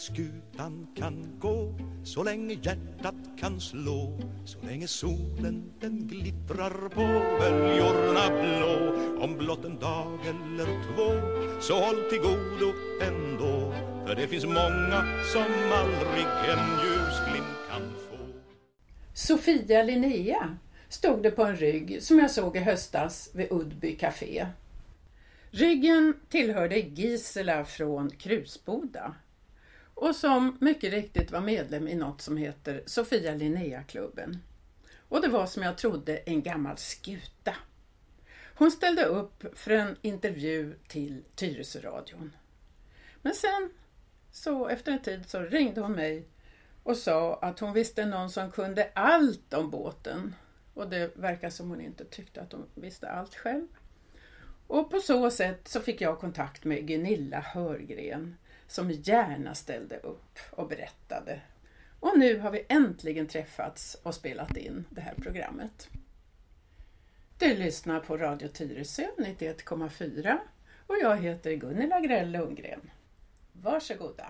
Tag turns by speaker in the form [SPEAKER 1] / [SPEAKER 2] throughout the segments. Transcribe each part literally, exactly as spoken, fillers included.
[SPEAKER 1] skutan kan gå, så länge hjärtat kan slå, så länge solen den glittrar på böljorna blå. Om blott en dag eller två, så håll till godo ändå, för det finns många som aldrig en ljusglimt kan få.
[SPEAKER 2] Sofia Linnea stod det på en rygg som jag såg i höstas vid Uddby Café. Ryggen tillhörde Gisela från Krusboda och som mycket riktigt var medlem i något som heter Sofia Linnea-klubben. Och det var som jag trodde en gammal skuta. Hon ställde upp för en intervju till Tyresöradion. Men sen, så efter en tid, så ringde hon mig och sa att hon visste någon som kunde allt om båten. Och det verkar som hon inte tyckte att hon visste allt själv. Och på så sätt så fick jag kontakt med Gunilla Hörgren som gärna ställde upp och berättade. Och nu har vi äntligen träffats och spelat in det här programmet. Du lyssnar på Radio Tyresö nittioett komma fyra och jag heter Gunilla Grell Lundgren. Varsågoda.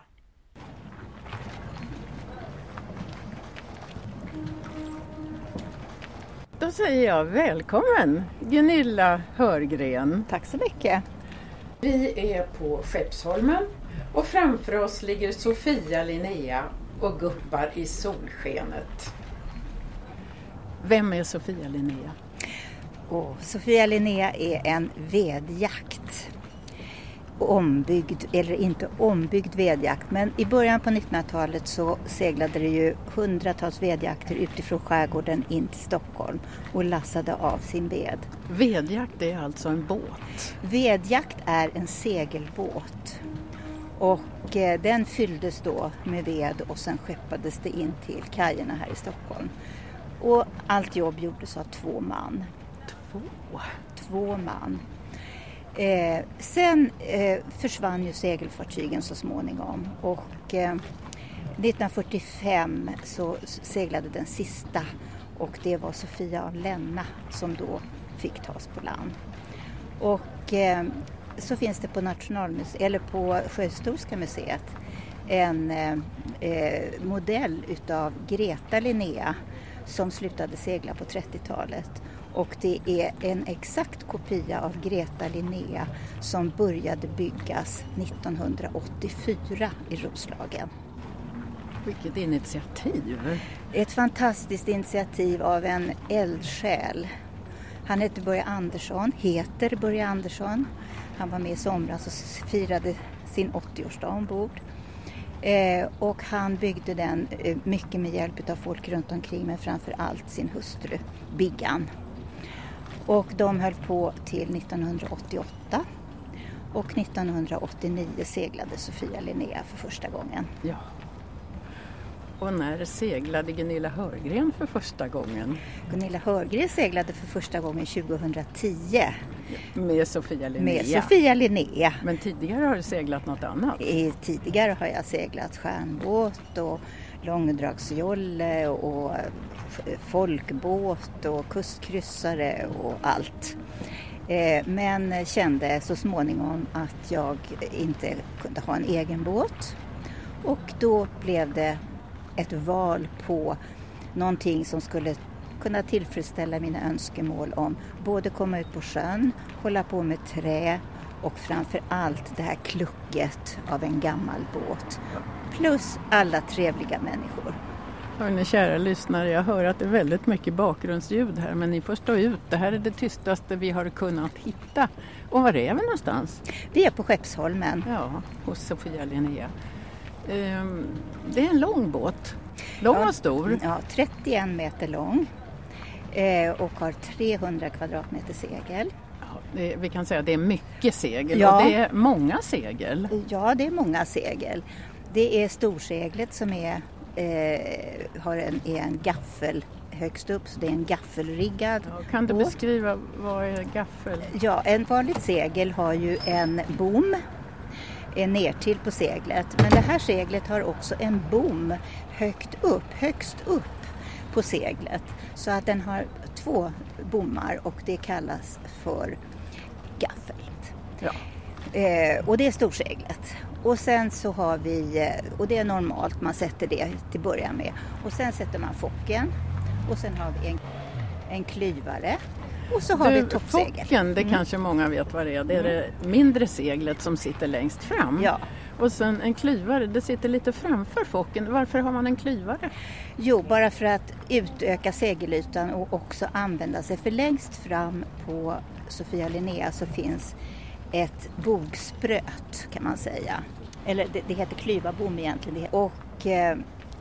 [SPEAKER 2] Då säger jag välkommen Gunilla Hörgren.
[SPEAKER 3] Tack så mycket.
[SPEAKER 2] Vi är på Skeppsholmen och framför oss ligger Sofia Linnea och guppar i solskenet. Vem är Sofia Linnea?
[SPEAKER 3] Oh, Sofia Linnea är en vedjakt. Ombyggd, eller inte ombyggd vedjakt, men i början på nittonhundratalet så seglade det ju hundratals vedjakter utifrån skärgården in till Stockholm och lassade av sin ved.
[SPEAKER 2] Vedjakt är alltså en båt?
[SPEAKER 3] Vedjakt är en segelbåt och eh, den fylldes då med ved och sen skeppades det in till kajerna här i Stockholm. Och allt jobb gjordes av två man.
[SPEAKER 2] Två?
[SPEAKER 3] Två man. Eh, sen eh, försvann ju segelfartygen så småningom och eh, nittonhundrafyrtiofem så seglade den sista och det var Sofia av Länna som då fick tas på land. Och eh, så finns det på Nationalmuseet eller på Sjöhistoriska museet en eh, modell utav Greta Linnea som slutade segla på trettiotalet. Och det är en exakt kopia av Greta Linnea som började byggas nittonhundraåttiofyra i Roslagen.
[SPEAKER 2] Vilket initiativ!
[SPEAKER 3] Ett fantastiskt initiativ av en eldsjäl. Han heter Börje Andersson, heter Börje Andersson. Han var med i somras och firade sin åttioårsdag ombord. Eh, och han byggde den eh, mycket med hjälp av folk runt omkring, men framför allt sin hustru Biggan. Och de höll på till nittonhundraåttioåtta och nittonhundraåttionio seglade Sofia Linnea för första gången.
[SPEAKER 2] Ja. Och när seglade Gunilla Hörgren för första gången?
[SPEAKER 3] Gunilla Hörgren seglade för första gången tjugohundratio.
[SPEAKER 2] Med Sofia Linnea?
[SPEAKER 3] Med Sofia Linnea.
[SPEAKER 2] Men tidigare har du seglat något annat?
[SPEAKER 3] I, tidigare har jag seglat stjärnbåt och långdragsjolle och folkbåt och kustkryssare och allt. Eh, men kände så småningom att jag inte kunde ha en egen båt. Och då blev det ett val på någonting som skulle kunna tillfredsställa mina önskemål om både komma ut på sjön, hålla på med trä och framför allt det här klucket av en gammal båt. Plus alla trevliga människor.
[SPEAKER 2] Hörrni, kära lyssnare, jag hör att det är väldigt mycket bakgrundsljud här, men ni får stå ut. Det här är det tystaste vi har kunnat hitta. Och var är vi någonstans?
[SPEAKER 3] Vi är på Skeppsholmen.
[SPEAKER 2] Ja, hos Sofia Linnea. Ehm, det är en lång båt. Lång
[SPEAKER 3] ja,
[SPEAKER 2] och stor.
[SPEAKER 3] Ja, trettioen meter lång eh, och har trehundra kvadratmeter segel.
[SPEAKER 2] Ja, det, vi kan säga att det är mycket segel
[SPEAKER 3] ja.
[SPEAKER 2] och det är många segel.
[SPEAKER 3] Ja, det är många segel. Det är storseglet som är, eh, har en, är en gaffel högst upp, så det är en gaffelriggad
[SPEAKER 2] ja, Kan du
[SPEAKER 3] båt.
[SPEAKER 2] beskriva vad är gaffel?
[SPEAKER 3] Ja, en vanligt segel har ju en bom ner till på seglet. Men det här seglet har också en bom högt upp, högst upp på seglet. Så att den har två bommar och det kallas för gaffel.
[SPEAKER 2] Ja.
[SPEAKER 3] Eh, och det är storseglet. Och sen så har vi, och det är normalt, man sätter det till början med. Och sen sätter man focken och sen har vi en, en klyvare och så har
[SPEAKER 2] du,
[SPEAKER 3] vi ett toppsegel.
[SPEAKER 2] Focken, det
[SPEAKER 3] mm.
[SPEAKER 2] kanske många vet vad det är. Det är mm. det mindre seglet som sitter längst fram.
[SPEAKER 3] Ja.
[SPEAKER 2] Och sen en klyvare, det sitter lite framför focken. Varför har man en klyvare?
[SPEAKER 3] Jo, bara för att utöka segelytan och också använda sig. För längst fram på Sofia Linnéa så finns ett bogspröt kan man säga. Eller det, det heter klyvarbom egentligen. Och eh,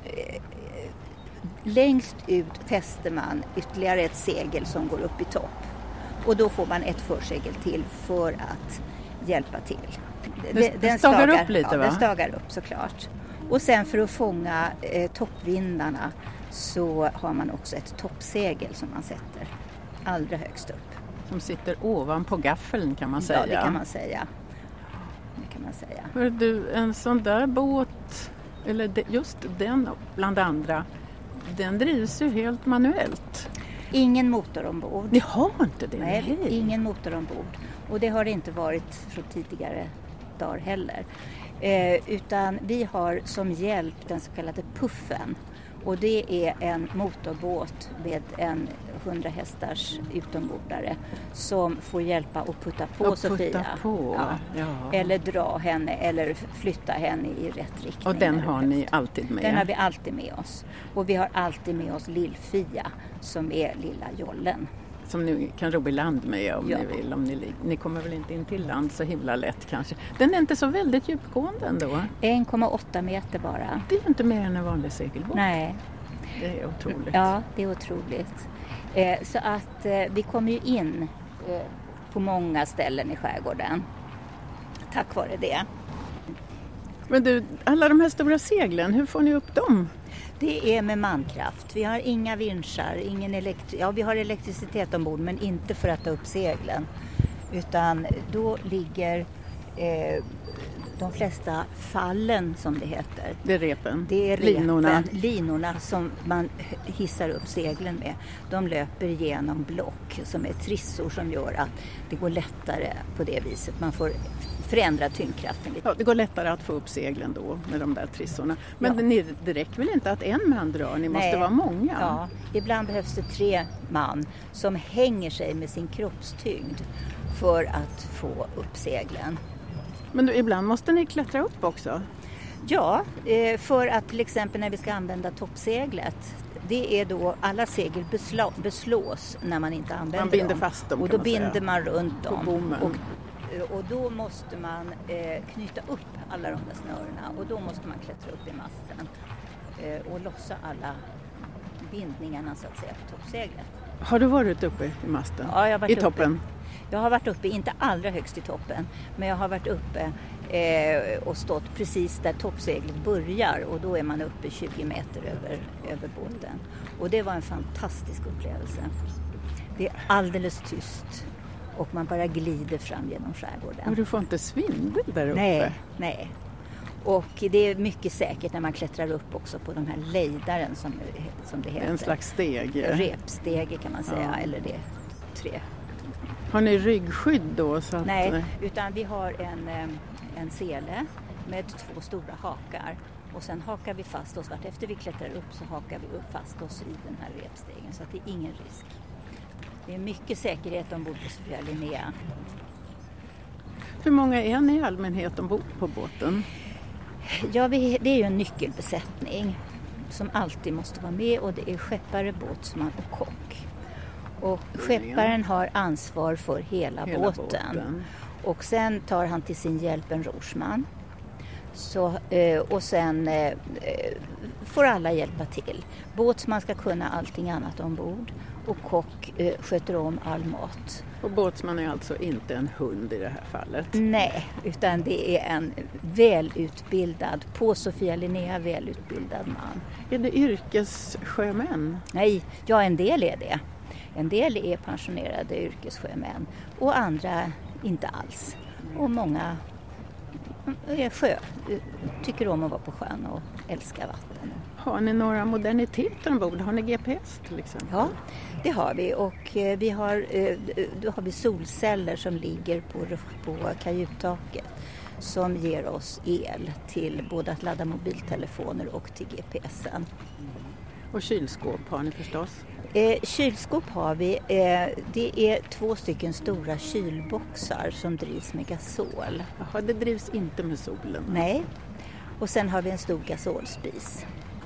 [SPEAKER 3] längst ut fäster man ytterligare ett segel som går upp i topp. Och då får man ett försegel till för att hjälpa till.
[SPEAKER 2] Det, den stagar, stagar upp lite
[SPEAKER 3] ja,
[SPEAKER 2] va?
[SPEAKER 3] Den stagar upp såklart. Och sen för att fånga eh, toppvindarna så har man också ett toppsegel som man sätter allra högst upp.
[SPEAKER 2] Som sitter ovanpå gaffeln kan man säga.
[SPEAKER 3] Ja, det kan man säga. Det kan man säga.
[SPEAKER 2] Hör du, en sån där båt, eller just den bland andra, den drivs ju helt manuellt.
[SPEAKER 3] Ingen motor ombord.
[SPEAKER 2] Ni har inte det?
[SPEAKER 3] Nej, nej, ingen motor ombord. Och det har det inte varit från tidigare dagar heller. Eh, utan vi har som hjälp den så kallade puffen. Och det är en motorbåt med en hundra hästars utombordare som får hjälpa att putta på
[SPEAKER 2] och
[SPEAKER 3] Sofia.
[SPEAKER 2] Putta på.
[SPEAKER 3] Ja.
[SPEAKER 2] Ja.
[SPEAKER 3] Eller dra henne eller flytta henne i rätt riktning.
[SPEAKER 2] Och den har ni alltid med?
[SPEAKER 3] Den har vi alltid med oss. Och vi har alltid med oss Lill-Fia som är lilla jollen.
[SPEAKER 2] Som ni kan ro i land med om
[SPEAKER 3] ja.
[SPEAKER 2] ni vill. Om ni, ni kommer väl inte in till land så himla lätt kanske. Den är inte så väldigt djupgående ändå.
[SPEAKER 3] en komma åtta meter bara.
[SPEAKER 2] Det är inte mer än en vanlig segelbåt.
[SPEAKER 3] Nej.
[SPEAKER 2] Det är otroligt.
[SPEAKER 3] Ja, det är otroligt. Eh, så att eh, vi kommer ju in eh, på många ställen i skärgården. Tack vare det.
[SPEAKER 2] Men du, alla de här stora seglen, hur får ni upp dem?
[SPEAKER 3] Det är med mankraft. Vi har inga vinschar, ingen elektri- ja, vi har elektricitet ombord men inte för att ta upp seglen. Utan då ligger eh, de flesta fallen som det heter.
[SPEAKER 2] Det är repen?
[SPEAKER 3] Det är repen,
[SPEAKER 2] linorna.
[SPEAKER 3] linorna som man hissar upp seglen med. De löper genom block som är trissor som gör att det går lättare på det viset. Man får förändra tyngdkraften lite.
[SPEAKER 2] Ja, det går lättare att få upp seglen då med de där trissorna. Men
[SPEAKER 3] ja.
[SPEAKER 2] det, det räcker väl inte att en man drar? Ni måste
[SPEAKER 3] Nej.
[SPEAKER 2] vara många.
[SPEAKER 3] Ja, ibland behövs det tre man som hänger sig med sin kroppstyngd för att få upp seglen.
[SPEAKER 2] Men då, ibland måste ni klättra upp också?
[SPEAKER 3] Ja, för att till exempel när vi ska använda toppseglet, det är då alla segel beslå, beslås när man inte använder dem.
[SPEAKER 2] Man binder
[SPEAKER 3] dem.
[SPEAKER 2] fast dem.
[SPEAKER 3] Och då binder säga. man runt dem.
[SPEAKER 2] Och,
[SPEAKER 3] och då måste man eh, knyta upp alla de där snörena och då måste man klättra upp i masten eh, och lossa alla bindningarna så att säga på toppseglet.
[SPEAKER 2] Har du varit uppe i masten?
[SPEAKER 3] Ja, jag har varit
[SPEAKER 2] I toppen?
[SPEAKER 3] Uppe. Jag har varit uppe, inte allra högst i toppen, men jag har varit uppe eh, och stått precis där toppseglet börjar och då är man uppe tjugo meter över, över båten. Och det var en fantastisk upplevelse. Det är alldeles tyst och man bara glider fram genom skärgården.
[SPEAKER 2] Och du får inte svindel där uppe?
[SPEAKER 3] Nej, nej. Och det är mycket säkert när man klättrar upp också på de här lejdaren som, som det heter.
[SPEAKER 2] En slags steg.
[SPEAKER 3] Repstege kan man säga, ja. Eller det tre.
[SPEAKER 2] Har ni ryggskydd då? Så att...
[SPEAKER 3] Nej, utan vi har en, en sele med två stora hakar. Och sen hakar vi fast oss, vart efter vi klättrar upp så hakar vi upp fast oss i den här repstegen. Så att det är ingen risk. Det är mycket säkerhet ombord på Sofia Linnéa.
[SPEAKER 2] Hur många är ni i allmänhet ombord på båten?
[SPEAKER 3] Ja, vi, det är ju en nyckelbesättning som alltid måste vara med och det är skeppare, båtsman och kock. Och skepparen har ansvar för hela, hela båten. båten. Och sen tar han till sin hjälp en rorsman. Så, och sen får alla hjälpa till. Båtsman ska kunna allting annat ombord och kock sköter om all mat.
[SPEAKER 2] Och båtsman är alltså inte en hund i det här fallet?
[SPEAKER 3] Nej, utan det är en välutbildad, på Sofia Linnéa välutbildad man.
[SPEAKER 2] Är det yrkessjömän?
[SPEAKER 3] Nej, ja en del är det. En del är pensionerade yrkessjömän och andra inte alls. Och många är sjö, tycker om att vara på sjön och älskar vatten.
[SPEAKER 2] Har ni några moderniteter ombord? Har ni G P S till exempel?
[SPEAKER 3] Ja, det har vi. Och vi har, då har vi solceller som ligger på, på kajuttaket. som ger oss el till både att ladda mobiltelefoner och till G P S'en.
[SPEAKER 2] Och kylskåp har ni förstås?
[SPEAKER 3] Eh, kylskåp har vi. Eh, det är två stycken stora kylboxar som drivs med gasol.
[SPEAKER 2] Jaha, det drivs inte med solen?
[SPEAKER 3] Nej. Och sen har vi en stor gasolspis.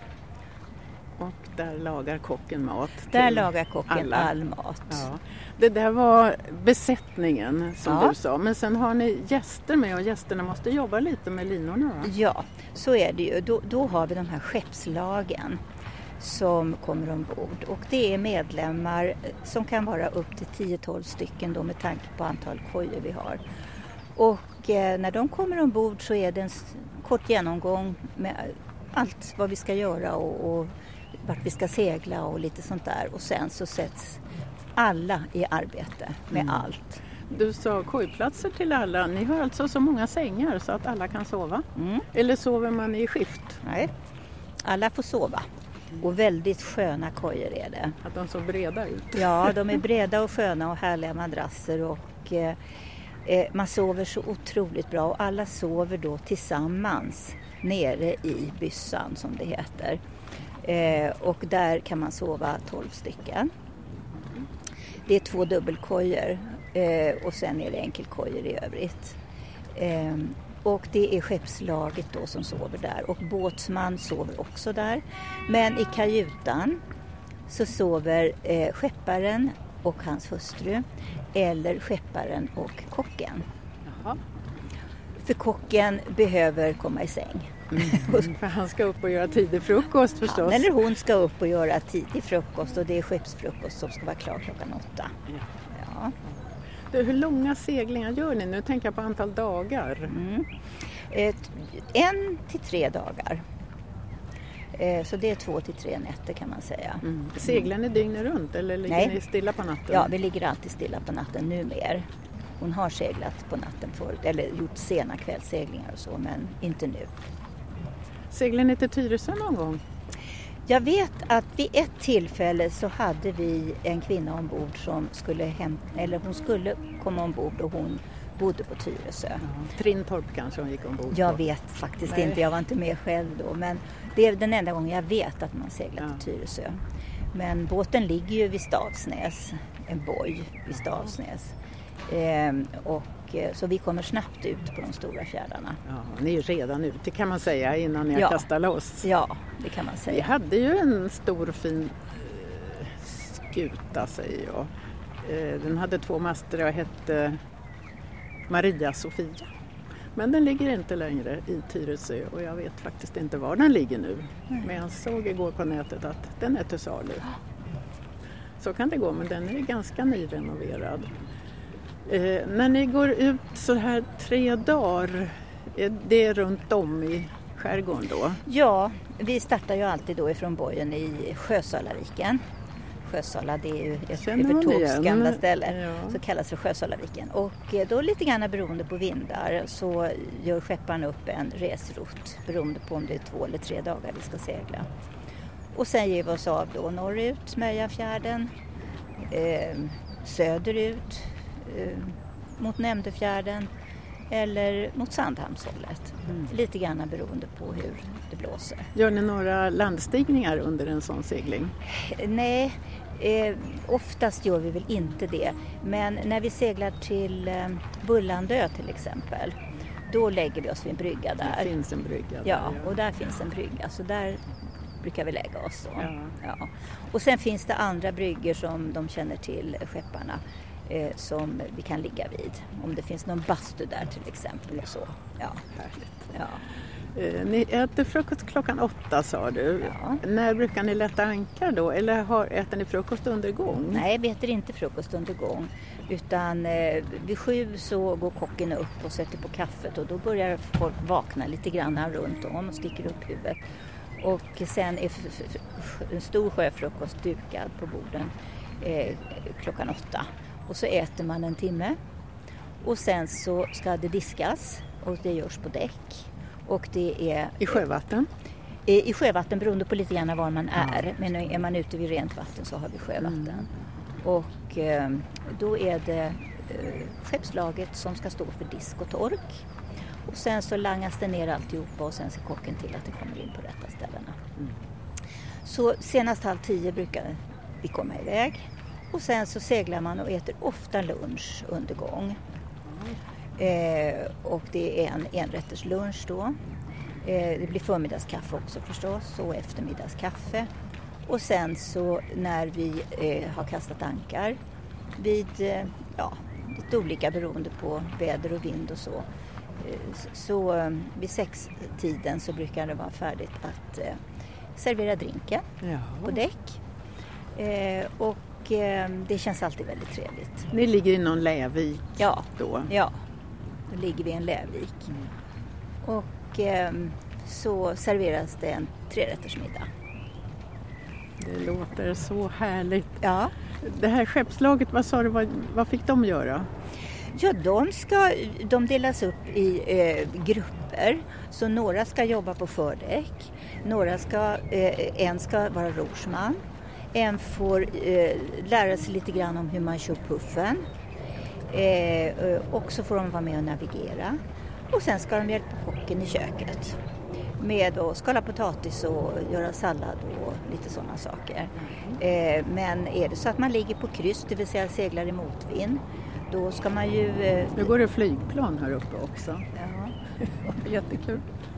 [SPEAKER 2] Och där lagar kocken mat?
[SPEAKER 3] Där lagar kocken
[SPEAKER 2] alla. all
[SPEAKER 3] mat.
[SPEAKER 2] Ja. Det där var besättningen som
[SPEAKER 3] ja.
[SPEAKER 2] du sa. Men sen har ni gäster med och gästerna måste jobba lite med linorna, va?
[SPEAKER 3] Ja, så är det ju. Då, då har vi de här skeppslagen som kommer ombord. Och det är medlemmar som kan vara upp till tio tolv stycken då med tanke på antal kojor vi har. Och eh, när de kommer ombord så är det en kort genomgång med allt vad vi ska göra och, och vart vi ska segla och lite sånt där. Och sen så sätts alla i arbete med mm. allt.
[SPEAKER 2] Du sa kojplatser till alla. Ni har alltså så många sängar så att alla kan sova? Mm. Eller sover man i skift?
[SPEAKER 3] Nej, alla får sova. Och väldigt sköna kojor är det.
[SPEAKER 2] Att de så breda ut?
[SPEAKER 3] Ja, de är breda och sköna och härliga madrasser och eh, man sover så otroligt bra. Och alla sover då tillsammans nere i byssan som det heter. Eh, och där kan man sova tolv stycken. Det är två dubbelkojor eh, och sen är det enkelkojor i övrigt. Eh, och det är skeppslaget då som sover där. Och båtsman sover också där. Men i kajutan så sover eh, skepparen och hans hustru eller skepparen och kocken.
[SPEAKER 2] Jaha.
[SPEAKER 3] För kocken behöver komma i säng.
[SPEAKER 2] Mm, för han ska upp och göra tidig frukost förstås.
[SPEAKER 3] Han eller hon ska upp och göra tidig frukost och det är skeppsfrukost som ska vara klar klockan åtta. Ja. Ja.
[SPEAKER 2] Du, hur långa seglingar gör ni? Nu tänker jag på antal dagar.
[SPEAKER 3] Mm. Ett, en till tre dagar. Eh, så det är två till tre nätter kan man säga.
[SPEAKER 2] Mm. Seglar ni dygnet runt eller ligger
[SPEAKER 3] Nej.
[SPEAKER 2] ni stilla på natten?
[SPEAKER 3] Ja, vi ligger alltid stilla på natten nu mer. Hon har seglat på natten förut, eller gjort sena kvällsseglingar och så, men inte nu.
[SPEAKER 2] Seglar ni till Tyresö någon gång?
[SPEAKER 3] Jag vet att vid ett tillfälle så hade vi en kvinna ombord som skulle hem, eller hon skulle komma ombord och hon bodde på Tyresö.
[SPEAKER 2] Ja, Trintorp kanske hon gick ombord på.
[SPEAKER 3] Jag vet faktiskt Nej. inte, jag var inte med själv då, men det är den enda gången jag vet att man seglar ja. till Tyresö. Men båten ligger ju vid Stavsnäs, en boj vid Stavsnäs. Ehm, och, så vi kommer snabbt ut på de stora fjärdarna.
[SPEAKER 2] Ja, ni är redan ute kan man säga innan ni
[SPEAKER 3] ja.
[SPEAKER 2] kastar loss.
[SPEAKER 3] Ja, det kan man säga.
[SPEAKER 2] Vi hade ju en stor fin eh, skuta säger jag. Eh, den hade två master och hette Maria Sofia. Men den ligger inte längre i Tyresö och jag vet faktiskt inte var den ligger nu. Mm. Men jag såg igår på nätet att den är till salu. Så kan det gå, men den är ganska nyrenoverad. Eh, när ni går ut så här tre dagar, är det runt om i skärgården då?
[SPEAKER 3] Ja, vi startar ju alltid då ifrån bojen i Sjösalaviken. Sjösala, det är ju ett Övertorps gamla ställe, ja. Så kallas det Sjösalaviken. Och då lite grann beroende på vindar så gör skepparen upp en resrutt beroende på om det är två eller tre dagar vi ska segla. Och sen ger vi oss av då norrut, Mörjafjärden, eh, söderut, eh, mot Nämndefjärden eller mot Sandhamnshållet. Mm. Lite grann beroende på hur det blåser.
[SPEAKER 2] Gör ni några landstigningar under en sån segling?
[SPEAKER 3] Nej, eh, oftast gör vi väl inte det. Men när vi seglar till eh, Bullandö till exempel, då lägger vi oss vid en brygga där.
[SPEAKER 2] Det finns en brygga där.
[SPEAKER 3] Ja, och där finns en brygga. Så där brukar vi lägga oss. Då.
[SPEAKER 2] Ja.
[SPEAKER 3] Ja. Och sen finns det andra bryggor som de känner till, skepparna. Eh, som vi kan ligga vid. Om det finns någon bastu där till exempel och så. Ja.
[SPEAKER 2] Härligt.
[SPEAKER 3] Ja.
[SPEAKER 2] Eh, ni äter frukost klockan åtta sa du.
[SPEAKER 3] Ja.
[SPEAKER 2] När brukar ni lätta ankar då? Eller har, äter ni frukost under gång?
[SPEAKER 3] Nej, vi äter inte frukost under gång. Utan eh, vid sju så går kocken upp och sätter på kaffet. Och då börjar folk vakna lite grann runt om och sticker upp huvudet. Och sen är f- f- en stor sjöfrukost dukad på borden eh, klockan åtta. Och så äter man en timme och sen så ska det diskas och det görs på däck. Och det är
[SPEAKER 2] i sjövatten?
[SPEAKER 3] I, i sjövatten beroende på lite grann var man är. Ja. Men är man ute vid rent vatten så har vi sjövatten. Mm. Och eh, då är det eh, skeppslaget som ska stå för disk och tork. Och sen så langas det ner alltihopa och sen ser kocken till att det kommer in på rätta ställena. Mm. Så senast halv tio brukar vi komma iväg. Och sen så seglar man och äter ofta lunch under gång. Eh, och det är en enrätters lunch då. Eh, det blir förmiddagskaffe också förstås och eftermiddagskaffe. Och sen så när vi eh, har kastat ankar vid, eh, ja, lite olika beroende på väder och vind och så. Eh, så eh, vid sextiden så brukar det vara färdigt att eh, servera drinken ja. på däck. Eh, och eh, det känns alltid väldigt trevligt.
[SPEAKER 2] Ni ligger i någon lävik
[SPEAKER 3] ja.
[SPEAKER 2] då?
[SPEAKER 3] Ja, då ligger vi i en lävik. Mm. Och eh, så serveras det en trerättersmiddag.
[SPEAKER 2] Det låter så härligt.
[SPEAKER 3] Ja.
[SPEAKER 2] Det här skeppslaget, vad sa du, vad, vad fick de göra?
[SPEAKER 3] Ja, de, ska, de delas upp i eh, grupper. Så några ska jobba på fördäck. Några ska, eh, en ska vara rorsman. En får eh, lära sig lite grann om hur man kör puffen. Eh, och så får de vara med och navigera. Och sen ska de hjälpa kocken i köket. Med att skala potatis och göra sallad och lite sådana saker. Eh, men är det så att man ligger på kryss, det vill säga seglar i motvind, då ska man ju... Eh,
[SPEAKER 2] nu går det flygplan här uppe också.
[SPEAKER 3] Ja.
[SPEAKER 2] Jättekul.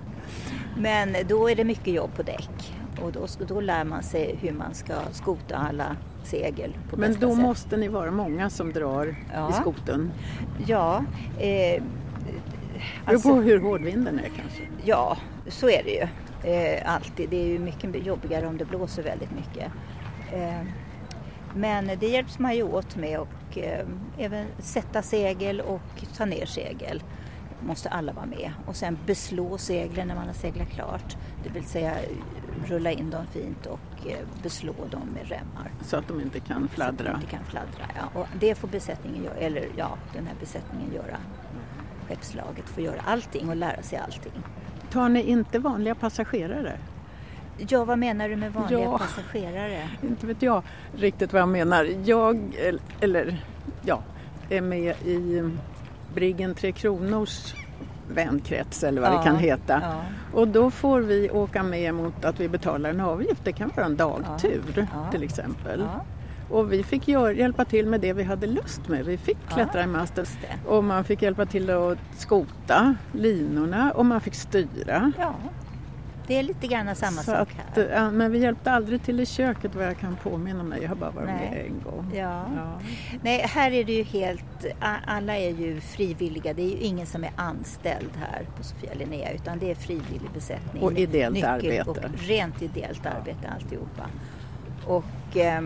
[SPEAKER 3] Men då är det mycket jobb på däck. Och då, då lär man sig hur man ska skota alla segel på
[SPEAKER 2] men
[SPEAKER 3] bästa
[SPEAKER 2] då
[SPEAKER 3] sätt.
[SPEAKER 2] Måste ni vara många som drar ja. i skoten?
[SPEAKER 3] Ja. Eh,
[SPEAKER 2] alltså, beror på hur hård vinden är kanske?
[SPEAKER 3] Ja, så är det ju. Eh, alltid. Det är ju mycket jobbigare om det blåser väldigt mycket. Eh, men det hjälps man ju åt med och eh, även sätta segel och ta ner segel. Måste alla vara med. Och sen beslå seglen när man har seglat klart. Det vill säga rulla in dem fint och eh, beslå dem med remmar.
[SPEAKER 2] Så att de inte kan fladdra.
[SPEAKER 3] Så att de inte kan fladdra, ja. Och det får besättningen göra, eller ja, den här besättningen göra. Skeppslaget får göra allting och lära sig allting.
[SPEAKER 2] Tar ni inte vanliga passagerare?
[SPEAKER 3] Ja, vad menar du med vanliga
[SPEAKER 2] ja,
[SPEAKER 3] passagerare?
[SPEAKER 2] Inte vet jag riktigt vad jag menar. Jag, eller ja, är med i Briggen Tre Kronors vänkrets eller vad ja, det kan heta. Ja. Och då får vi åka med mot att vi betalar en avgift. Det kan vara en dagtur ja, ja. till exempel. Ja. Och vi fick gör, hjälpa till med det vi hade lust med. Vi fick klättra ja, i masten och man fick hjälpa till att skota linorna och man fick styra.
[SPEAKER 3] Ja, det är lite grann samma
[SPEAKER 2] så
[SPEAKER 3] sak
[SPEAKER 2] att,
[SPEAKER 3] här.
[SPEAKER 2] Ja, men vi hjälpte aldrig till i köket vad jag kan påminna mig. Jag har bara varit
[SPEAKER 3] Nej.
[SPEAKER 2] med en gång.
[SPEAKER 3] Ja. Ja. Nej, här är det ju helt, alla är ju frivilliga. Det är ju ingen som är anställd här på Sofia Linnéa utan det är frivillig besättning.
[SPEAKER 2] Och ideellt nyckel arbete.
[SPEAKER 3] Och rent ideellt ja. arbete alltihopa. Och eh,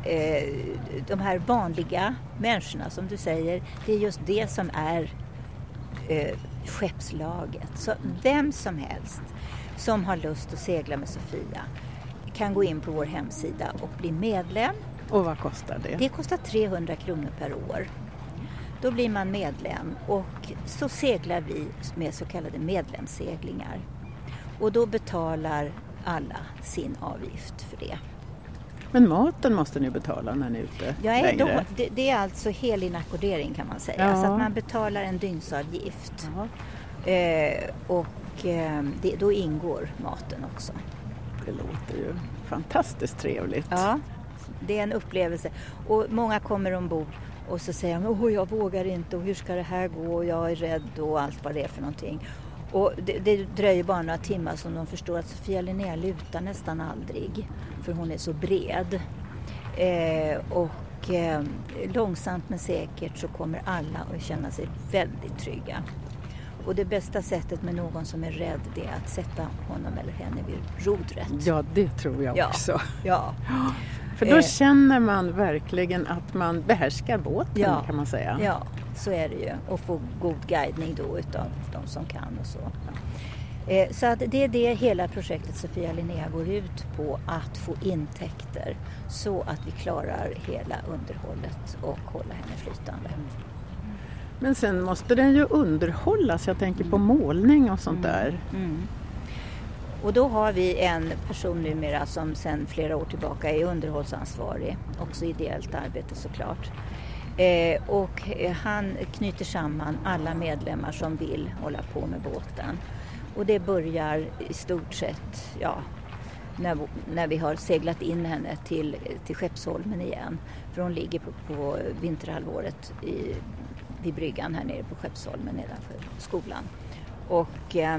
[SPEAKER 3] de här vanliga människorna som du säger, det är just det som är eh, skeppslaget. Så vem som helst som har lust att segla med Sofia kan gå in på vår hemsida och bli medlem.
[SPEAKER 2] Och vad kostar det?
[SPEAKER 3] Det kostar trehundra kronor per år. Då blir man medlem och så seglar vi med så kallade medlemsseglingar. Och då betalar alla sin avgift för det.
[SPEAKER 2] Men maten måste ni betala när ni är ute
[SPEAKER 3] ja,
[SPEAKER 2] längre?
[SPEAKER 3] Då, det, det är alltså helinackordering kan man säga.
[SPEAKER 2] Ja.
[SPEAKER 3] Så att man betalar en dygnsavgift. Eh, och eh, det, då ingår maten också.
[SPEAKER 2] Det låter ju fantastiskt trevligt.
[SPEAKER 3] Ja, det är en upplevelse. Och många kommer ombord och så säger de, åh jag vågar inte och hur ska det här gå och jag är rädd och allt vad det är för någonting. Och det, det dröjer bara några timmar som de förstår att Sofia Linnéa lutar nästan aldrig. För hon är så bred. Eh, och eh, långsamt men säkert så kommer alla att känna sig väldigt trygga. Och det bästa sättet med någon som är rädd det är att sätta honom eller henne vid rodrätt.
[SPEAKER 2] Ja, det tror jag
[SPEAKER 3] ja.
[SPEAKER 2] också.
[SPEAKER 3] Ja.
[SPEAKER 2] För då
[SPEAKER 3] eh.
[SPEAKER 2] känner man verkligen att man behärskar båten
[SPEAKER 3] ja.
[SPEAKER 2] kan man säga.
[SPEAKER 3] Ja, så är det ju. Och få god guidning då utav de som kan och så. Eh, så att det är det hela projektet Sofia Linnéa går ut på, att få intäkter så att vi klarar hela underhållet och hålla henne flytande.
[SPEAKER 2] Men sen måste den ju underhållas, jag tänker på målning och sånt
[SPEAKER 3] mm.
[SPEAKER 2] där.
[SPEAKER 3] Mm. Och då har vi en person numera som sedan flera år tillbaka är underhållsansvarig, också ideellt arbete såklart. Eh, och han knyter samman alla medlemmar som vill hålla på med båten. Och det börjar i stort sett, ja, när, när vi har seglat in henne till, till Skeppsholmen igen. För hon ligger på, på vinterhalvåret i, vid bryggan här nere på Skeppsholmen nedanför skolan. Och eh,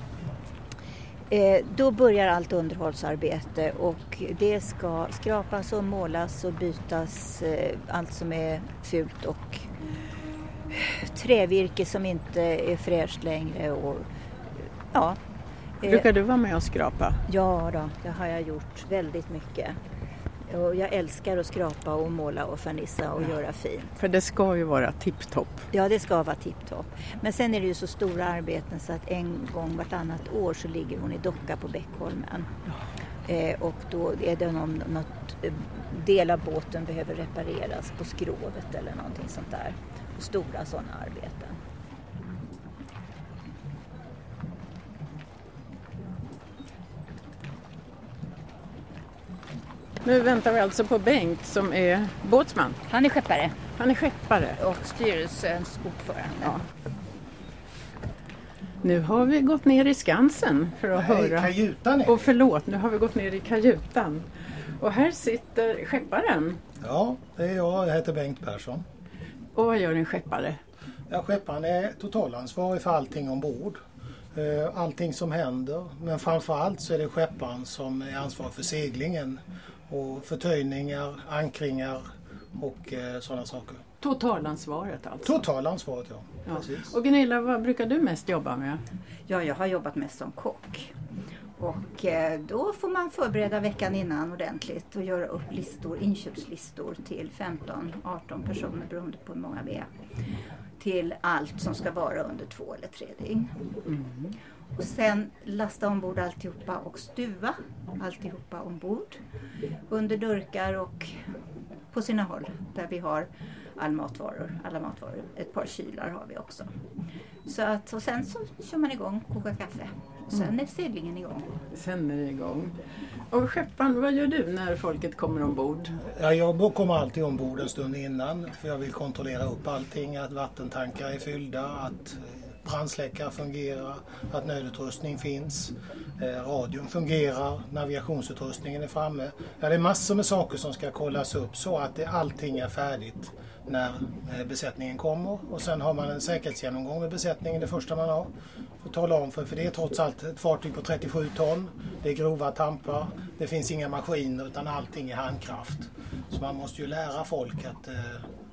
[SPEAKER 3] eh, då börjar allt underhållsarbete och det ska skrapas och målas och bytas eh, allt som är fult och trävirke som inte är fräscht längre och ja.
[SPEAKER 2] Brukar du vara med och skrapa?
[SPEAKER 3] Ja då, det har jag gjort väldigt mycket. Och jag älskar att skrapa och måla och fernissa och ja. göra fint.
[SPEAKER 2] För det ska ju vara tipptopp.
[SPEAKER 3] Ja, det ska vara tipptopp. Men sen är det ju så stora arbeten så att en gång vartannat år så ligger hon i docka på Bäckholmen. Ja. Eh, och då är det någon, något del av båten behöver repareras på skrovet eller någonting sånt där. Stora sådana arbeten.
[SPEAKER 2] Nu väntar vi alltså på Bengt som är båtsman.
[SPEAKER 3] Han är skeppare.
[SPEAKER 2] Han är skeppare.
[SPEAKER 3] Och styrelsens ordförande. Ja.
[SPEAKER 2] Nu har vi gått ner i Skansen för att
[SPEAKER 4] Nej,
[SPEAKER 2] höra.
[SPEAKER 4] Kajutan är.
[SPEAKER 2] Och förlåt, nu har vi gått ner i kajutan. Och här sitter skepparen.
[SPEAKER 4] Ja, det är jag. Jag heter Bengt Persson.
[SPEAKER 2] Och vad gör en skeppare?
[SPEAKER 4] Ja, skepparen är totalansvarig för allting ombord. Allting som händer. Men framförallt så är det skepparen som är ansvarig för seglingen. Och förtöjningar, ankringar och eh, sådana saker.
[SPEAKER 2] Totalansvaret alltså?
[SPEAKER 4] Totalansvaret, ja.
[SPEAKER 2] ja.
[SPEAKER 4] Precis.
[SPEAKER 2] Och Gunilla, vad brukar du mest jobba med?
[SPEAKER 3] Ja, jag har jobbat mest som kock. Och eh, då får man förbereda veckan innan ordentligt och göra upp listor, inköpslistor till femton arton personer beroende på hur många vi är. Till allt som ska vara under två eller tre dygn. Mm. Och sen lasta ombord alltihopa och stuva alltihopa ombord. Under dörkar och på sina håll där vi har all matvaror, alla matvaror. Ett par kylar har vi också. Så att, och sen så kör man igång, kokar kaffe. Och sen mm. är seglingen igång.
[SPEAKER 2] Sen är det igång. Och skeppan, vad gör du när folket kommer ombord?
[SPEAKER 4] Ja, jag kommer alltid ombord en stund innan. För jag vill kontrollera upp allting. Att vattentankar är fyllda, att brandsläckare fungerar, att nödutrustning finns, eh, radion fungerar, navigationsutrustningen är framme. Ja, det är massor med saker som ska kollas upp så att det, allting är färdigt när eh, besättningen kommer. Och sen har man en säkerhetsgenomgång med besättningen, det första man har. För att tala om för, för det är trots allt ett fartyg på trettiosju ton, det är grova tampar, det finns inga maskiner utan allting är handkraft. Så man måste ju lära folk att eh,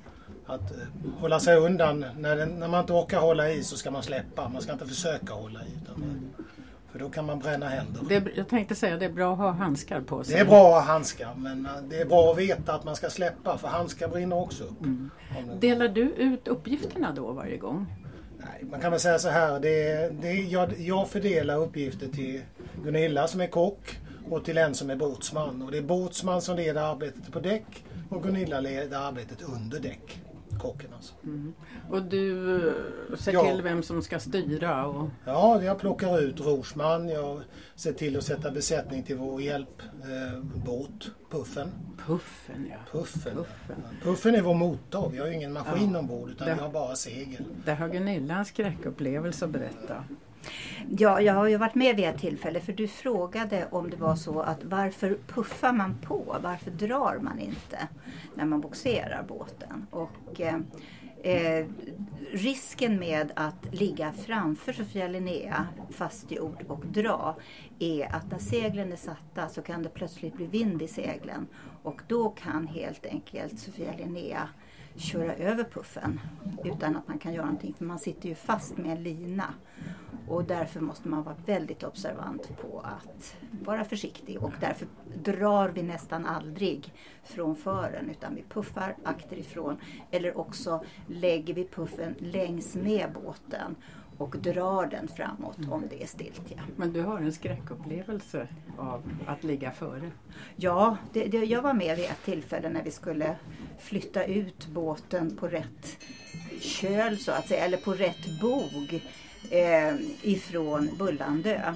[SPEAKER 4] Att hålla sig undan. När, den, när man inte orkar hålla i så ska man släppa. Man ska inte försöka hålla i. Utan, mm. För då kan man bränna händer.
[SPEAKER 2] Det är, jag tänkte säga att det är bra att ha handskar på sig.
[SPEAKER 4] Det är bra att ha handskar. Men det är bra att veta att man ska släppa. För handskar brinner också upp. Mm.
[SPEAKER 2] Delar du ut uppgifterna då varje gång?
[SPEAKER 4] Nej, man kan väl säga så här. Det, det, jag, jag fördelar uppgifter till Gunilla som är kock. Och till en som är båtsman. Och det är båtsman som leder arbetet på däck. Och Gunilla leder arbetet under däck. Kocken alltså.
[SPEAKER 2] Mm. Och du ser
[SPEAKER 4] ja.
[SPEAKER 2] till vem som ska styra? Och...
[SPEAKER 4] Ja, jag plockar ut rorsman. Jag ser till att sätta besättning till vår hjälpbåt, eh, Puffen.
[SPEAKER 2] Puffen, ja.
[SPEAKER 4] Puffen. Puffen. Puffen är vår motor. Vi har ju ingen maskin ja. ombord utan
[SPEAKER 2] det,
[SPEAKER 4] vi har bara segel.
[SPEAKER 2] Det har Gunilla en skräckupplevelse att berätta.
[SPEAKER 3] Ja, jag har ju varit med vid ett tillfälle för du frågade om det var så att varför puffar man på? Varför drar man inte när man boxerar båten? Och eh, eh, risken med att ligga framför Sofia Linnea fastgjord och dra är att när seglen är satta så kan det plötsligt bli vind i seglen och då kan helt enkelt Sofia Linnea köra över puffen utan att man kan göra någonting för man sitter ju fast med en lina och därför måste man vara väldigt observant på att vara försiktig och därför drar vi nästan aldrig från fören utan vi puffar akterifrån eller också lägger vi puffen längs med båten och drar den framåt mm. om det är stiltje.
[SPEAKER 2] Men du har en skräckupplevelse av att ligga före?
[SPEAKER 3] Ja, det, det, jag var med vid ett tillfälle när vi skulle flytta ut båten på rätt köl så att säga, eller på rätt bog eh, ifrån Bullandö.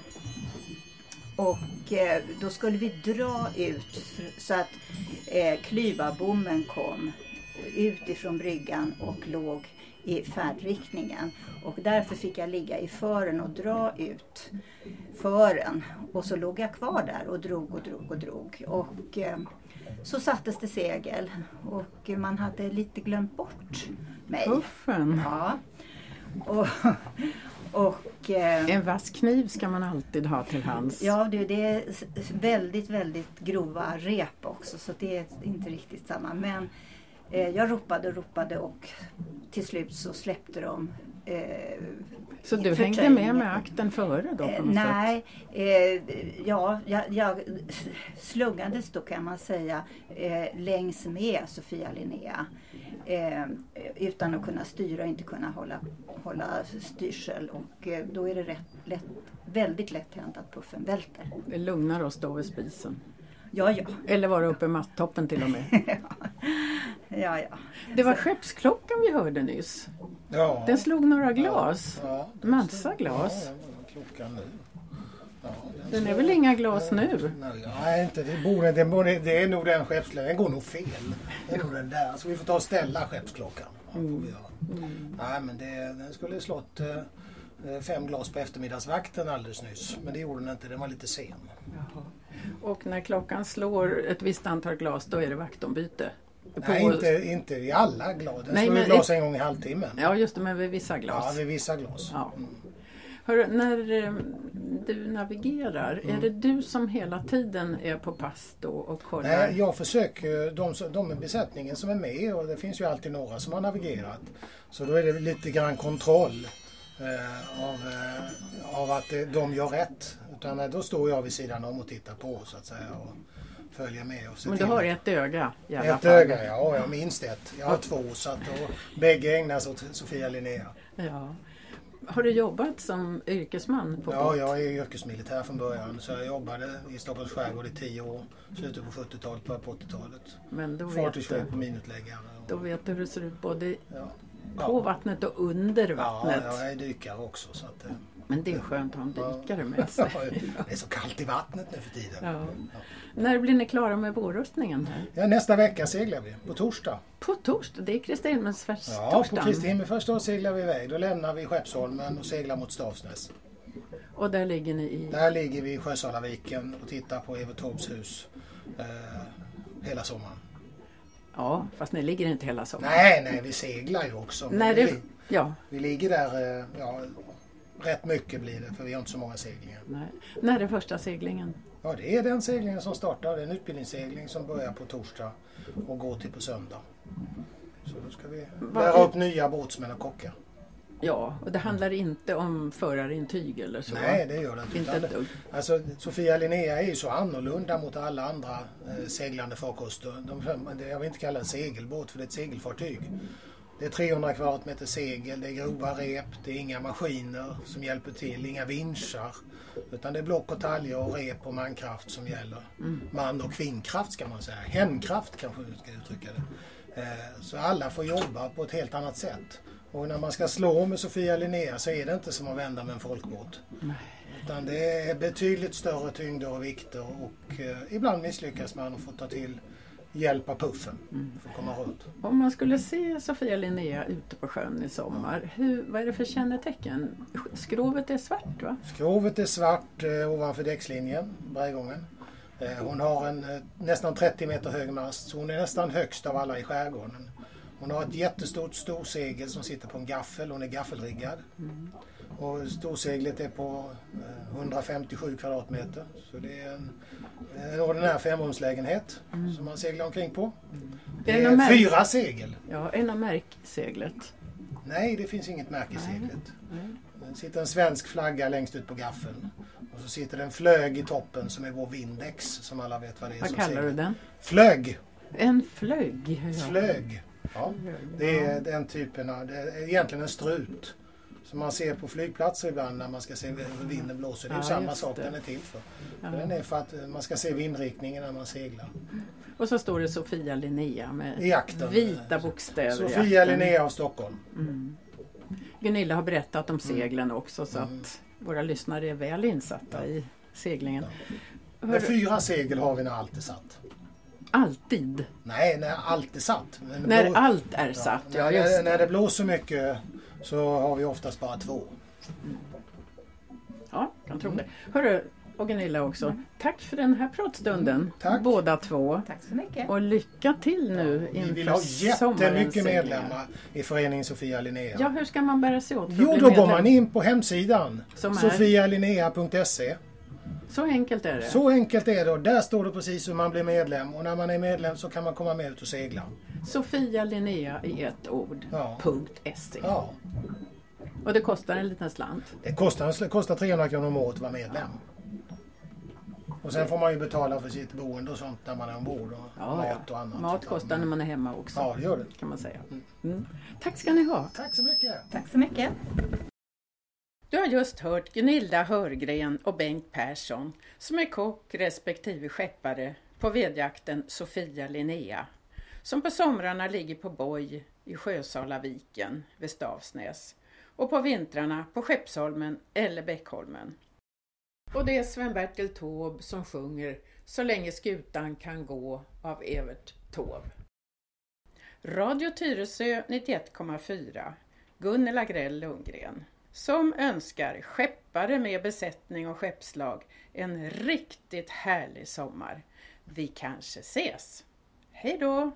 [SPEAKER 3] Och eh, då skulle vi dra ut så att eh, klyvabommen kom ut ifrån bryggan och låg i färdriktningen. Och därför fick jag ligga i fören och dra ut fören. Och så låg jag kvar där och drog och drog och drog. Och eh, så sattes det segel. Och man hade lite glömt bort mig.
[SPEAKER 2] Puffen.
[SPEAKER 3] Ja. Och, och, eh,
[SPEAKER 2] en vass kniv ska man alltid ha till hands.
[SPEAKER 3] Ja, det, det är väldigt, väldigt grova rep också. Så det är inte riktigt samma. Men eh, jag ropade och ropade och till slut så släppte de. Eh,
[SPEAKER 2] så du hängde med med akten före då?
[SPEAKER 3] Eh, nej, eh, ja, jag, jag sluggades då kan man säga eh, längs med Sofia Linnea. Eh, utan att kunna styra och inte kunna hålla, hålla styrsel. Och eh, då är det rätt, lätt, väldigt lätt hänt att puffen välter.
[SPEAKER 2] Det lugnar oss då vid spisen.
[SPEAKER 3] Ja, ja.
[SPEAKER 2] Eller var det uppe i mattoppen till och med?
[SPEAKER 3] ja, ja.
[SPEAKER 2] Det var skeppsklockan vi hörde nyss.
[SPEAKER 4] Ja.
[SPEAKER 2] Den slog några glas.
[SPEAKER 4] Ja, ja,
[SPEAKER 2] massa glas.
[SPEAKER 4] Ja, klockan nu. Ja, den
[SPEAKER 2] den
[SPEAKER 4] slår,
[SPEAKER 2] är väl inga glas äh, nu?
[SPEAKER 4] Nej, inte. Det, borde, det, borde, det är nog den skeppsklockan. Den går nog fel. Det är nog den där. Så vi får ta och ställa skeppsklockan. Ja, får vi göra. Mm. Nej, men det, den skulle slått eh, fem glas på eftermiddagsvakten alldeles nyss. Men det gjorde den inte. Den var lite sen.
[SPEAKER 2] Jaha. Och när klockan slår ett visst antal glas, då är det vaktombyte?
[SPEAKER 4] Nej, på... inte, inte i alla glas. Den
[SPEAKER 2] Nej,
[SPEAKER 4] slår
[SPEAKER 2] men...
[SPEAKER 4] glas en gång i halvtimmen.
[SPEAKER 2] Ja, just det, men vid vissa glas.
[SPEAKER 4] Ja, vid vissa glas.
[SPEAKER 2] Ja. Mm. Hör, när eh, du navigerar, mm. är det du som hela tiden är på pass då och kollar?
[SPEAKER 4] Nej, jag försöker, de, de i besättningen som är med, och det finns ju alltid några som har navigerat. Så då är det lite grann kontroll eh, av, eh, av att de gör rätt. Utan då står jag vid sidan om och tittar på så att säga och följer med. Och
[SPEAKER 2] men du har ett öga i alla
[SPEAKER 4] ett
[SPEAKER 2] fall?
[SPEAKER 4] Ett öga, ja. Jag minns det. Jag har två så att och bägge ägnas åt Sofia Linnea.
[SPEAKER 2] Ja. Har du jobbat som yrkesman på
[SPEAKER 4] Ja,
[SPEAKER 2] båt?
[SPEAKER 4] jag är yrkesmilitär från början. Så jag jobbade i Stockholms skärgård i tio år. Slutet på sjuttiotalet, början på åttiotalet.
[SPEAKER 2] Men då vet
[SPEAKER 4] Fartygsköp och minutläggare.
[SPEAKER 2] Då vet du hur det ser ut både
[SPEAKER 4] ja.
[SPEAKER 2] på ja. vattnet och under vattnet.
[SPEAKER 4] Ja, jag är dykare också. Så att,
[SPEAKER 2] men det är skönt att ha en dykare med sig.
[SPEAKER 4] Det är så kallt i vattnet nu för tiden.
[SPEAKER 2] Ja. Ja. När blir ni klara med vårrustningen här?
[SPEAKER 4] Ja, nästa vecka seglar vi. På torsdag.
[SPEAKER 2] På torsdag? Det är Kristi himmelsfärdsdagen.
[SPEAKER 4] Ja, på Kristi himmelsfärdsdag seglar vi iväg. Då lämnar vi Skeppsholmen och seglar mot Stavsnäs.
[SPEAKER 2] Och där ligger ni i?
[SPEAKER 4] Där ligger vi i Sjösalaviken och tittar på Evertorps hus eh, hela sommaren.
[SPEAKER 2] Ja, fast ni ligger inte hela sommaren.
[SPEAKER 4] Nej, nej, vi seglar ju också.
[SPEAKER 2] Nej, det, ja.
[SPEAKER 4] Vi ligger där, eh, ja, rätt mycket blir det för vi har inte så många seglingar.
[SPEAKER 2] Nej. När är första seglingen?
[SPEAKER 4] Ja, det är den seglingen som startar. Det är en utbildningssegling som börjar på torsdag och går till på söndag. Så då ska vi lära upp nya båtsmän och kockar.
[SPEAKER 2] Ja, och det handlar inte om förarintyg eller så?
[SPEAKER 4] Nej, det gör det inte.
[SPEAKER 2] Inte ett dugg.
[SPEAKER 4] Alltså, Sofia Linnea är ju så annorlunda mot alla andra eh, seglande farkoster. De, jag vill inte kalla det segelbåt för det är ett segelfartyg. Det är trehundra kvadratmeter segel, det är grova rep, det är inga maskiner som hjälper till, inga vinschar. Utan det är block och taljer och rep och mankraft som gäller. Mm. Man- och kvinnkraft ska man säga. Hemkraft kanske vi ska uttrycka det. Eh, så alla får jobba på ett helt annat sätt. Och när man ska slå med Sofia Linnea så är det inte som att vända med en folkbåt. Nej. Utan det är betydligt större tyngder och vikter och eh, ibland misslyckas man och får ta till hjälp av puffen mm. för att komma runt.
[SPEAKER 2] Om man skulle se Sofia Linnea ute på sjön i sommar, hur, vad är det för kännetecken? Skrovet är svart va?
[SPEAKER 4] Skrovet är svart eh, ovanför däckslinjen, brajgången. Eh, hon har en eh, nästan trettio meter hög mast, så hon är nästan högst av alla i skärgården. Hon har ett jättestort storsegel som sitter på en gaffel, hon är gaffelriggad. Mm. Och storseglet är på eh, hundrafemtiosju kvadratmeter, så det är en, en ordinär femrumslägenhet mm. som man seglar omkring på. Mm. Det är
[SPEAKER 2] en
[SPEAKER 4] fyra märk- segel.
[SPEAKER 2] Ja, en av märkseglet.
[SPEAKER 4] Nej, det finns inget märke i seglet. Det sitter en svensk flagga längst ut på gaffeln. Och så sitter det en flög i toppen som är vår Vindex, som alla vet vad det är.
[SPEAKER 2] Vad
[SPEAKER 4] som
[SPEAKER 2] kallar
[SPEAKER 4] seglar.
[SPEAKER 2] du den?
[SPEAKER 4] Flög.
[SPEAKER 2] En flög? Ja.
[SPEAKER 4] Flög. Ja, det är den typen av, det är egentligen en strut. Som man ser på flygplatser ibland när man ska se hur vinden blåser. Det är ju
[SPEAKER 2] ja,
[SPEAKER 4] samma sak
[SPEAKER 2] det.
[SPEAKER 4] den är till för.
[SPEAKER 2] Ja.
[SPEAKER 4] Den är för att man ska se vindriktningen när man seglar.
[SPEAKER 2] Och så står det Sofia Linnea med
[SPEAKER 4] I akten.
[SPEAKER 2] vita bokstäver.
[SPEAKER 4] Sofia Linnea av Stockholm.
[SPEAKER 2] Mm. Gunilla har berättat om seglen också så
[SPEAKER 4] Mm.
[SPEAKER 2] att våra lyssnare är väl insatta ja. i seglingen.
[SPEAKER 4] Ja. Med fyra segel har vi när allt är satt.
[SPEAKER 2] alltid?
[SPEAKER 4] Nej, när allt är satt. Men
[SPEAKER 2] När
[SPEAKER 4] blå...
[SPEAKER 2] allt är satt, ja,
[SPEAKER 4] ja
[SPEAKER 2] just
[SPEAKER 4] när,
[SPEAKER 2] det.
[SPEAKER 4] när det blåser mycket så har vi oftast bara två.
[SPEAKER 2] Mm. Ja, kan tro det. Hörru, och Gunilla också. Mm. Tack för den här pratstunden. Mm,
[SPEAKER 4] tack.
[SPEAKER 2] Båda två.
[SPEAKER 3] Tack så mycket.
[SPEAKER 2] Och lycka till nu
[SPEAKER 4] ja,
[SPEAKER 2] inför
[SPEAKER 4] vi vill ha jättemycket medlemmar i föreningen Sofia Linnea.
[SPEAKER 2] Ja, hur ska man bära sig åt för
[SPEAKER 4] Jo,
[SPEAKER 2] att bli
[SPEAKER 4] då
[SPEAKER 2] medlem?
[SPEAKER 4] går man in på hemsidan sofia linnea punkt se.
[SPEAKER 2] Så enkelt är det.
[SPEAKER 4] Så enkelt är det, och där står det precis hur man blir medlem, och när man är medlem så kan man komma med ut och segla.
[SPEAKER 2] Sofia Linnea i ett ord.
[SPEAKER 4] Ja.
[SPEAKER 2] .se.
[SPEAKER 4] Ja.
[SPEAKER 2] Och det kostar en liten slant.
[SPEAKER 4] Det kostar, det kostar trehundra kronor om året att vara medlem. Och sen får man ju betala för sitt boende och sånt när man är ombord. Och
[SPEAKER 2] ja,
[SPEAKER 4] mat
[SPEAKER 2] ja.
[SPEAKER 4] och annat.
[SPEAKER 2] Mat kostar när man är hemma också.
[SPEAKER 4] Ja, det gör det.
[SPEAKER 2] Kan man säga. Mm. Tack ska ni ha.
[SPEAKER 4] Tack så mycket.
[SPEAKER 3] Tack så mycket.
[SPEAKER 2] Du har just hört Gunilla Hörgren och Bengt Persson som är kock respektive skeppare på vedjakten Sofia Linnea, som på somrarna ligger på boj i Sjösalaviken vid Stavsnäs och på vintrarna på Skeppsholmen eller Bäckholmen. Och det är Sven-Bertil Taube som sjunger Så länge skutan kan gå av Evert Taube. Radio Tyresö nittioett komma fyra, Gunnel Agrell Lundgren, som önskar skeppare med besättning och skeppslag en riktigt härlig sommar. Vi kanske ses. Hej då!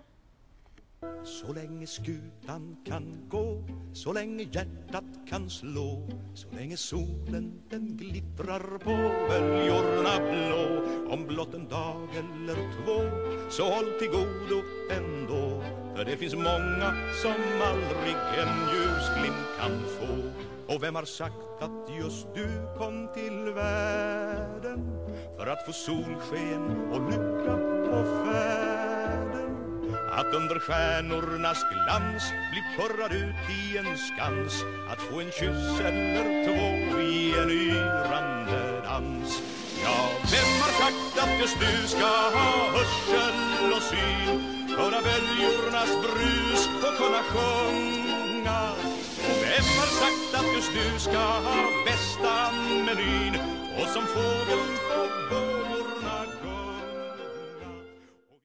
[SPEAKER 1] Så länge skutan kan gå, så länge hjärtat kan slå, så länge solen den glittrar på böljorna blå, om blott en dag eller två, så håll till godo ändå, för det finns många som aldrig en ljusglimt kan få. Och vem har sagt att just du kom till världen för att få solsken och lycka på färden? Att under stjärnornas glans bli purrad ut i en skans, att få en kyss eller två i en yrande dans. Ja, vem har sagt att just du ska ha hörsel och syn, höra böljornas brus och kunna sjunga? Och vem har sagt att just du ska ha bästa menyn och som fågel